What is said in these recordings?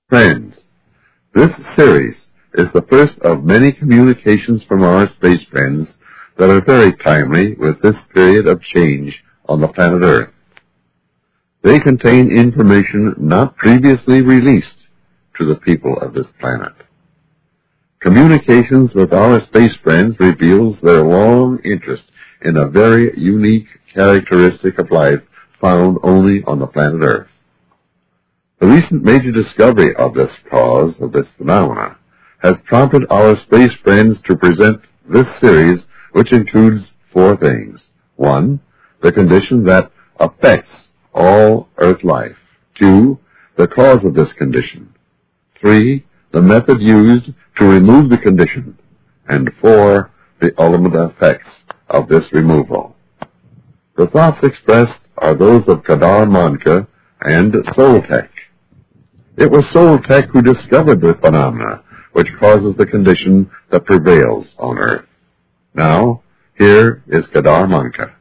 Friends, this series is the first of many communications from our space friends that are very timely with this period of change on the planet Earth. They contain information not previously released to the people of this planet. Communications with our space friends reveals their long interest in a very unique characteristic of life found only on the planet Earth. The recent major discovery of this cause of this phenomena has prompted our space friends to present this series, which includes 4 things. 1, the condition that affects all Earth life. 2, the cause of this condition. 3, the method used to remove the condition. And 4, the ultimate effects of this removal. The thoughts expressed are those of Kedar Manka and Soltec. It was Soltec who discovered the phenomena which causes the condition that prevails on Earth. Now, here is Kedar Manka.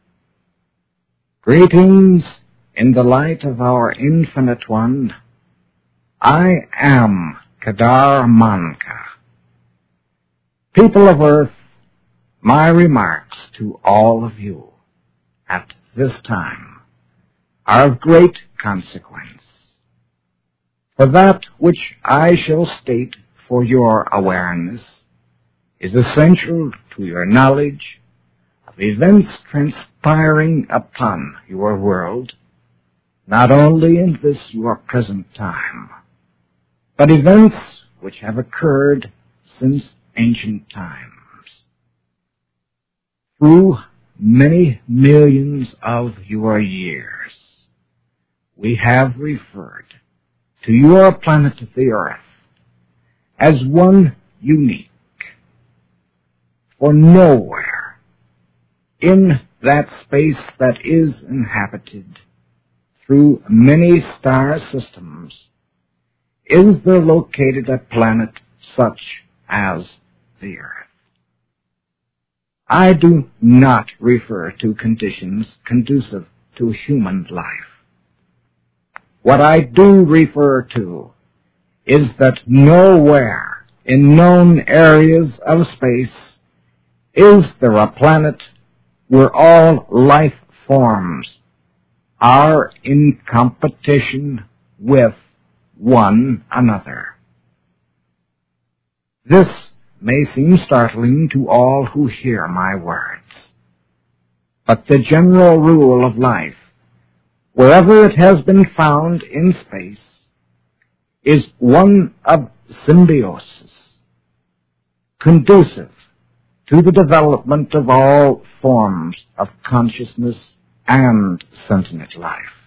Greetings in the light of our Infinite One. I am Kedar Manka. People of Earth, my remarks to all of you at this time are of great consequence. For that which I shall state for your awareness is essential to your knowledge of events transpiring upon your world, not only in this your present time, but events which have occurred since ancient times. Through many millions of your years, we have referred to your planet, the Earth, as one unique. For nowhere in that space that is inhabited through many star systems is there located a planet such as the Earth. I do not refer to conditions conducive to human life. What I do refer to is that nowhere in known areas of space is there a planet where all life forms are in competition with one another. This may seem startling to all who hear my words, but the general rule of life, wherever it has been found in space, is one of symbiosis, conducive to the development of all forms of consciousness and sentient life.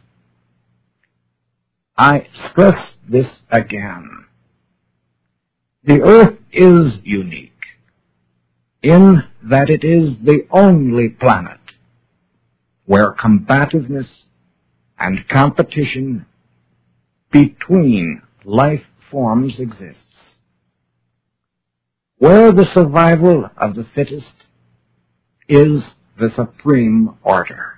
I stress this again. The Earth is unique in that it is the only planet where combativeness and competition between life forms exists, where the survival of the fittest is the supreme order.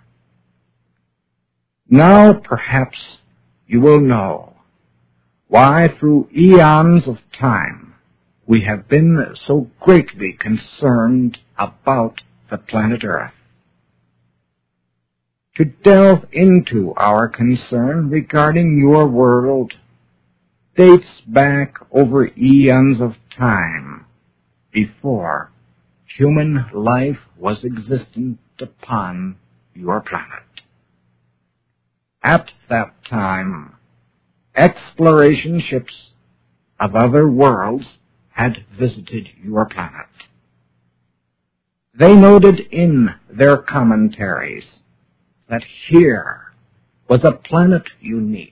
Now perhaps you will know why through eons of time we have been so greatly concerned about the planet Earth. To delve into our concern regarding your world dates back over eons of time before human life was existent upon your planet. At that time, exploration ships of other worlds had visited your planet. They noted in their commentaries that here was a planet unique.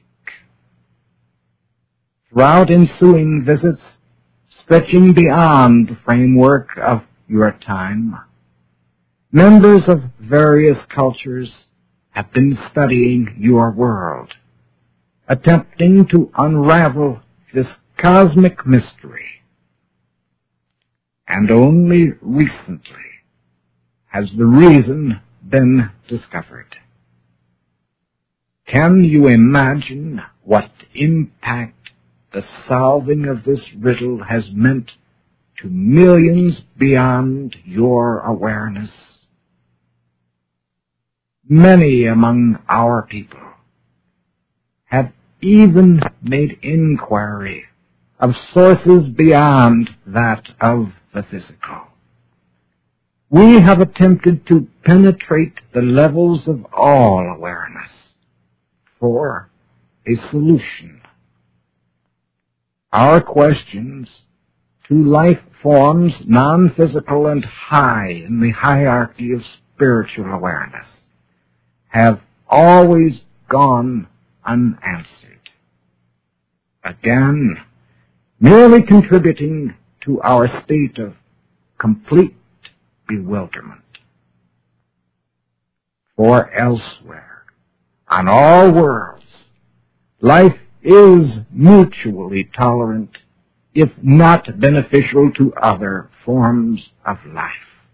Throughout ensuing visits, stretching beyond the framework of your time, members of various cultures have been studying your world, attempting to unravel this cosmic mystery. And only recently has the reason been discovered. Can you imagine what impact the solving of this riddle has meant to millions beyond your awareness. Many among our people have even made inquiry of sources beyond that of the physical. We have attempted to penetrate the levels of all awareness for a solution. Our questions to life forms non-physical and high in the hierarchy of spiritual awareness have always gone unanswered. Again, merely contributing to our state of complete bewilderment. For elsewhere, on all worlds, life is mutually tolerant, if not beneficial to other forms of life.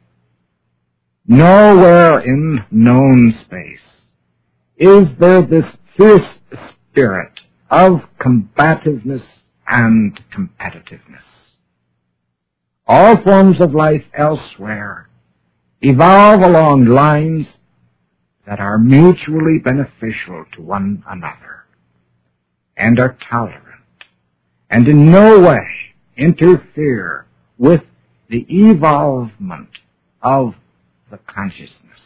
Nowhere in known space is there this fierce spirit of combativeness and competitiveness. All forms of life elsewhere evolve along lines that are mutually beneficial to one another and are tolerant and in no way interfere with the evolvement of the consciousness.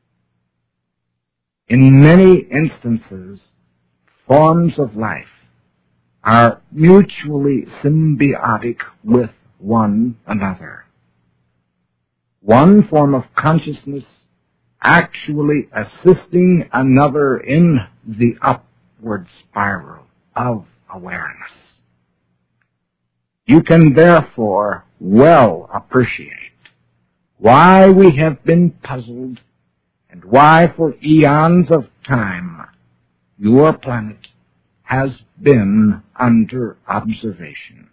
In many instances, forms of life are mutually symbiotic with one another. One form of consciousness actually assisting another in the upward spiral of awareness. You can therefore well appreciate why we have been puzzled and why for eons of time your planet has been under observation.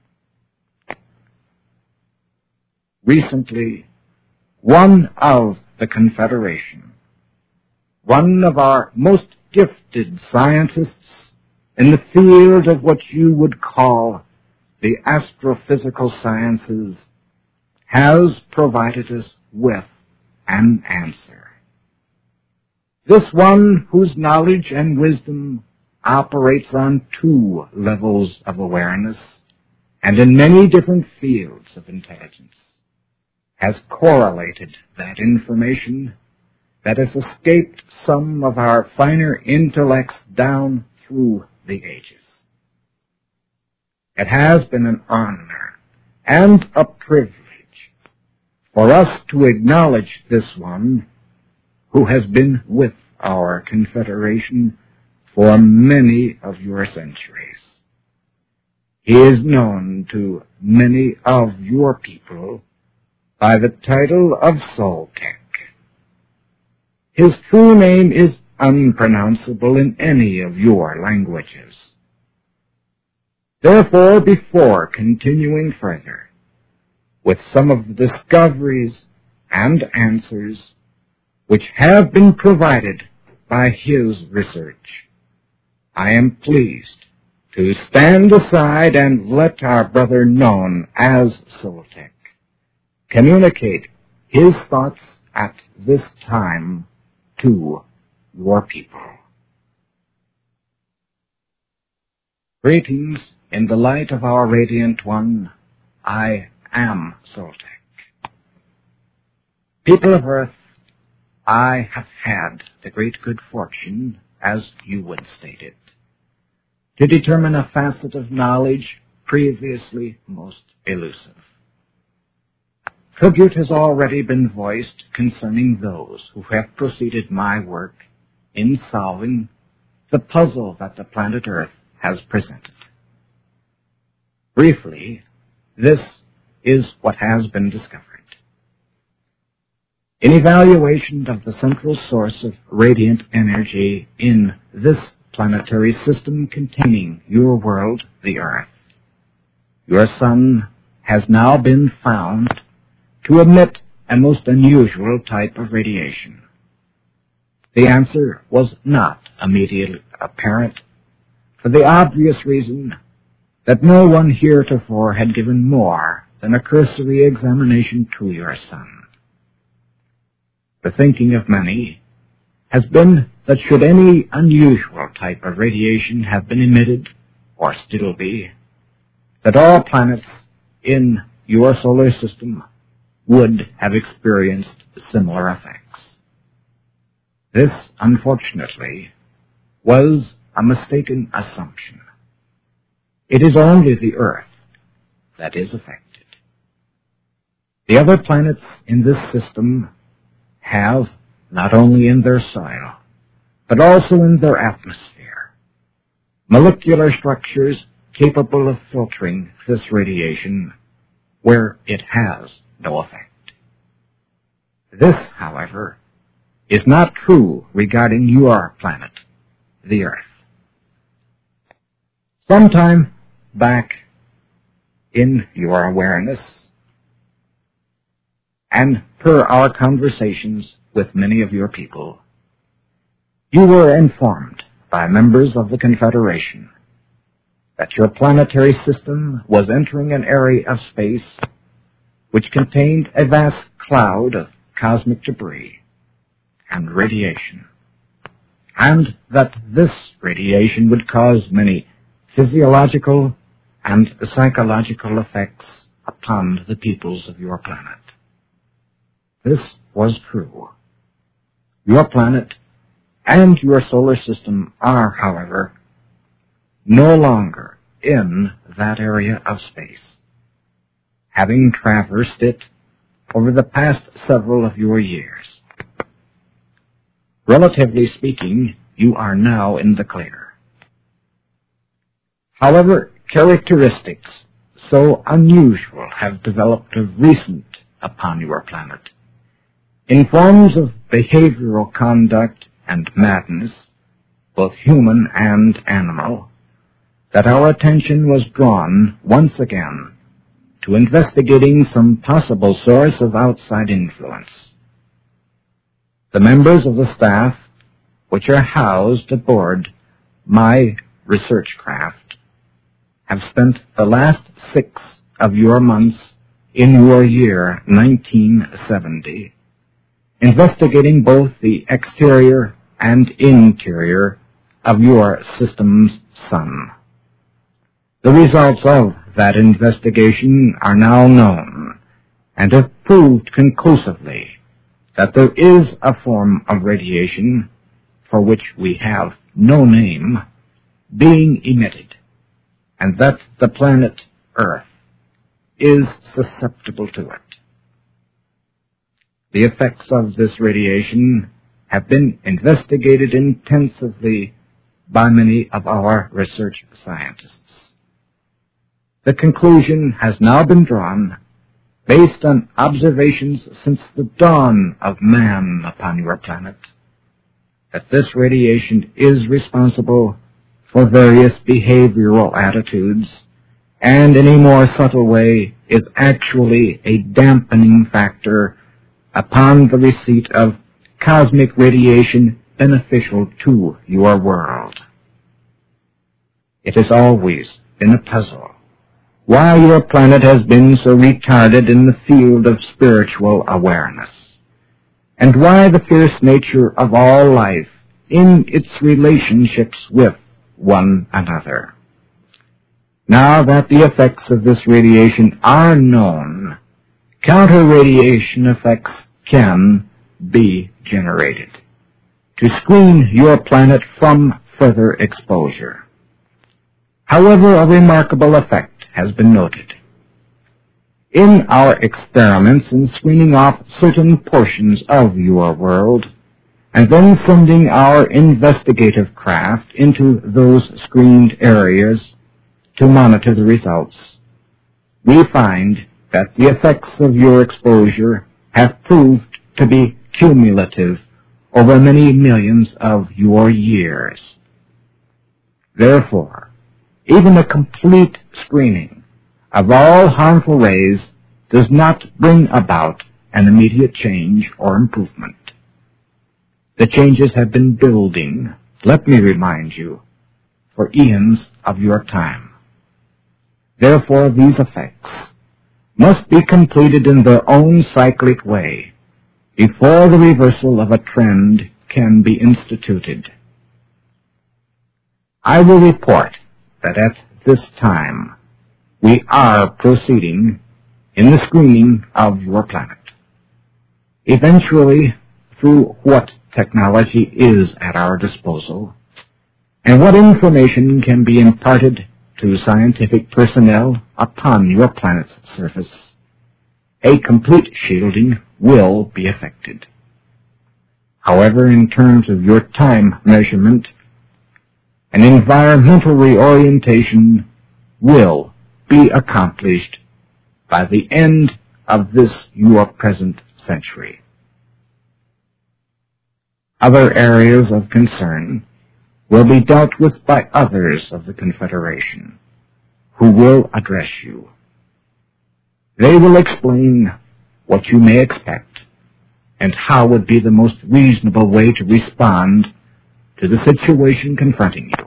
Recently, one of the Confederation, one of our most gifted scientists in the field of what you would call the astrophysical sciences, has provided us with an answer. This one whose knowledge and wisdom operates on 2 levels of awareness and in many different fields of intelligence, has correlated that information that has escaped some of our finer intellects down through the ages. It has been an honor and a privilege for us to acknowledge this one who has been with our Confederation for many of your centuries. He is known to many of your people by the title of Soltec. His true name is unpronounceable in any of your languages. Therefore, before continuing further with some of the discoveries and answers which have been provided by his research, I am pleased to stand aside and let our brother known as Soltec communicate his thoughts at this time to your people. Greetings in the light of our Radiant One. I am Soltec. People of Earth, I have had the great good fortune, as you would state it, to determine a facet of knowledge previously most elusive. Tribute has already been voiced concerning those who have preceded my work in solving the puzzle that the planet Earth has presented. Briefly, this is what has been discovered. In evaluation of the central source of radiant energy in this planetary system containing your world, the Earth, your sun has now been found to emit a most unusual type of radiation. The answer was not immediately apparent, for the obvious reason that no one heretofore had given more than a cursory examination to your sun. The thinking of many has been that should any unusual type of radiation have been emitted, or still be, that all planets in your solar system would have experienced similar effects. This, unfortunately, was a mistaken assumption. It is only the Earth that is affected. The other planets in this system have, not only in their soil, but also in their atmosphere, molecular structures capable of filtering this radiation where it has no effect. This, however, is not true regarding your planet, the Earth. Sometime back in your awareness, and per our conversations with many of your people, you were informed by members of the Confederation that your planetary system was entering an area of space which contained a vast cloud of cosmic debris and radiation, and that this radiation would cause many physiological and psychological effects upon the peoples of your planet. This was true. Your planet and your solar system are, however, no longer in that area of space, having traversed it over the past several of your years. Relatively speaking, you are now in the clear. However, characteristics so unusual have developed of recent upon your planet, in forms of behavioral conduct and madness, both human and animal, that our attention was drawn once again to investigating some possible source of outside influence. The members of the staff, which are housed aboard my research craft, have spent the last 6 of your months in your year 1970 investigating both the exterior and interior of your system's sun. The results of that investigation are now known and have proved conclusively that there is a form of radiation for which we have no name being emitted, and that the planet Earth is susceptible to it. The effects of this radiation have been investigated intensively by many of our research scientists. The conclusion has now been drawn, based on observations since the dawn of man upon your planet, that this radiation is responsible for various behavioral attitudes, and in a more subtle way is actually a dampening factor upon the receipt of cosmic radiation beneficial to your world. It has always been a puzzle why your planet has been so retarded in the field of spiritual awareness, and why the fierce nature of all life in its relationships with one another. Now that the effects of this radiation are known, counter-radiation effects can be generated to screen your planet from further exposure. However, a remarkable effect has been noted. In our experiments in screening off certain portions of your world, and then sending our investigative craft into those screened areas to monitor the results, we find that the effects of your exposure have proved to be cumulative over many millions of your years. Therefore, even a complete screening of all harmful rays does not bring about an immediate change or improvement. The changes have been building, let me remind you, for eons of your time. Therefore, these effects must be completed in their own cyclic way before the reversal of a trend can be instituted. I will report that at this time we are proceeding in the screening of your planet. Eventually, through what technology is at our disposal, and what information can be imparted to scientific personnel upon your planet's surface, a complete shielding will be effected. However, in terms of your time measurement, an environmental reorientation will be accomplished by the end of this your present century. Other areas of concern will be dealt with by others of the Confederation, who will address you. They will explain what you may expect and how would be the most reasonable way to respond to the situation confronting you.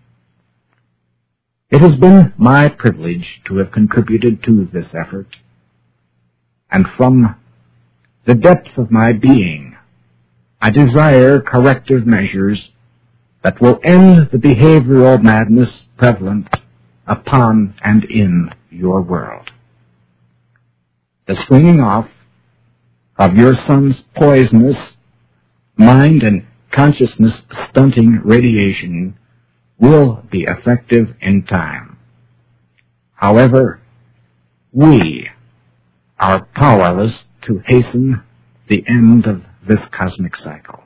It has been my privilege to have contributed to this effort, and from the depth of my being, I desire corrective measures that will end the behavioral madness prevalent upon and in your world. The swinging off of your son's poisonous, mind and consciousness stunting radiation will be effective in time. However, we are powerless to hasten the end of this cosmic cycle.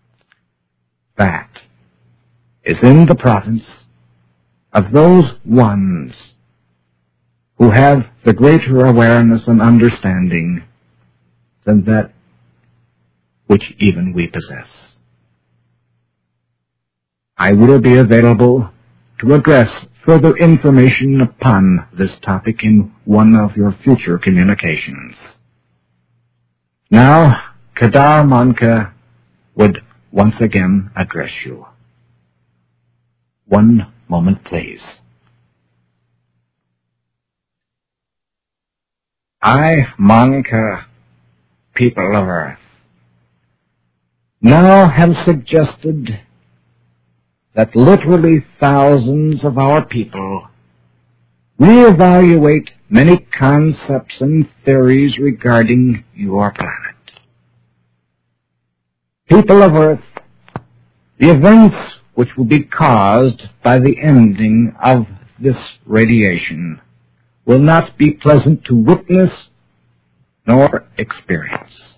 That is in the province of those ones who have the greater awareness and understanding than that which even we possess. I will be available to address further information upon this topic in one of your future communications. Now, Kedar Manka would once again address you. One moment, please. I, Manka, people of Earth, now have suggested that literally thousands of our people reevaluate many concepts and theories regarding your planet. People of Earth, the events which will be caused by the ending of this radiation will not be pleasant to witness nor experience.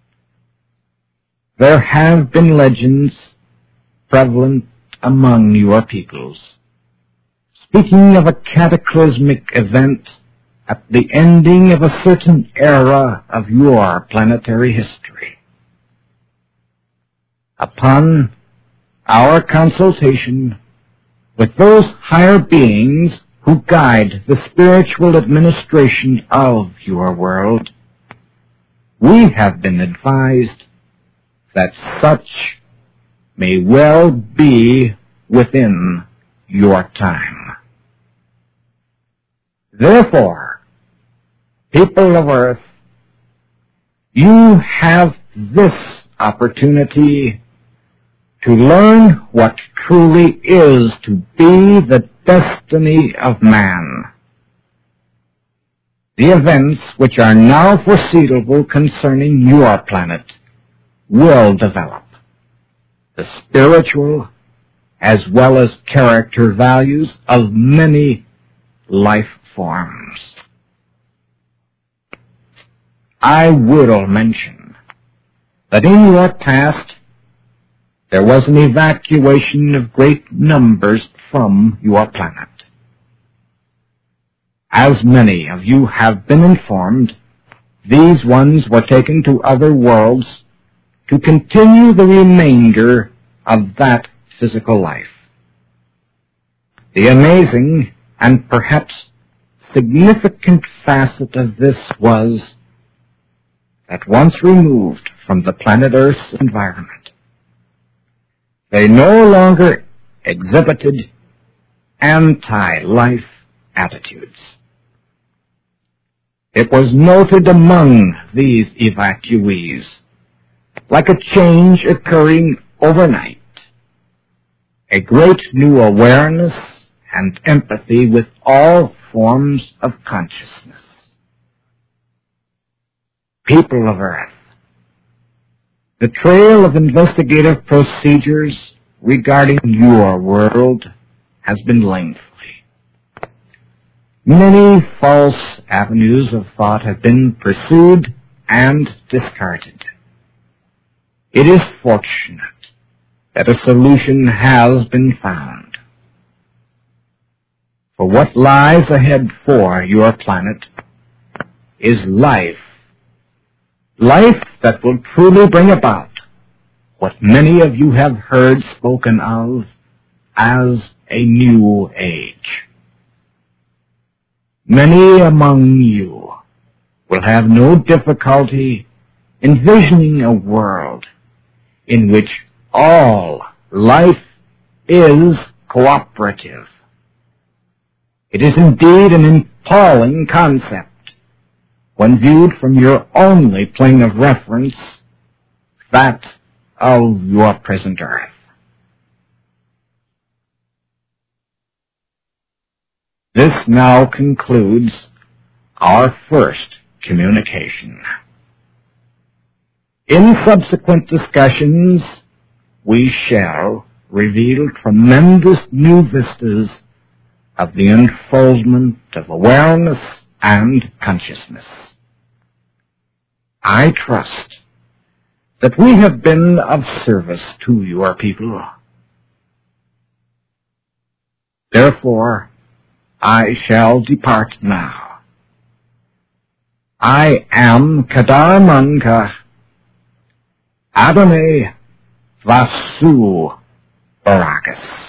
There have been legends prevalent among your peoples, speaking of a cataclysmic event at the ending of a certain era of your planetary history. Upon our consultation with those higher beings who guide the spiritual administration of your world, we have been advised that such may well be within your time. Therefore, people of Earth, you have this opportunity to learn what truly is to be the destiny of man. The events which are now foreseeable concerning your planet will develop. The spiritual as well as character values of many life forms. I will mention that in your past there was an evacuation of great numbers from your planet. As many of you have been informed, these ones were taken to other worlds to continue the remainder of that physical life. The amazing and perhaps significant facet of this was that once removed from the planet Earth's environment, they no longer exhibited anti-life attitudes. It was noted among these evacuees, like a change occurring overnight, a great new awareness and empathy with all forms of consciousness. People of Earth, the trail of investigative procedures regarding your world has been lengthy. Many false avenues of thought have been pursued and discarded. It is fortunate that a solution has been found. For what lies ahead for your planet is life. Life that will truly bring about what many of you have heard spoken of as a new age. Many among you will have no difficulty envisioning a world in which all life is cooperative. It is indeed an appalling concept when viewed from your only plane of reference, that of your present Earth. This now concludes our first communication. In subsequent discussions, we shall reveal tremendous new vistas of the unfoldment of awareness and consciousness. I trust that we have been of service to your people. Therefore, I shall depart now. I am Kadar Manka, Adonai Vasu Barakas.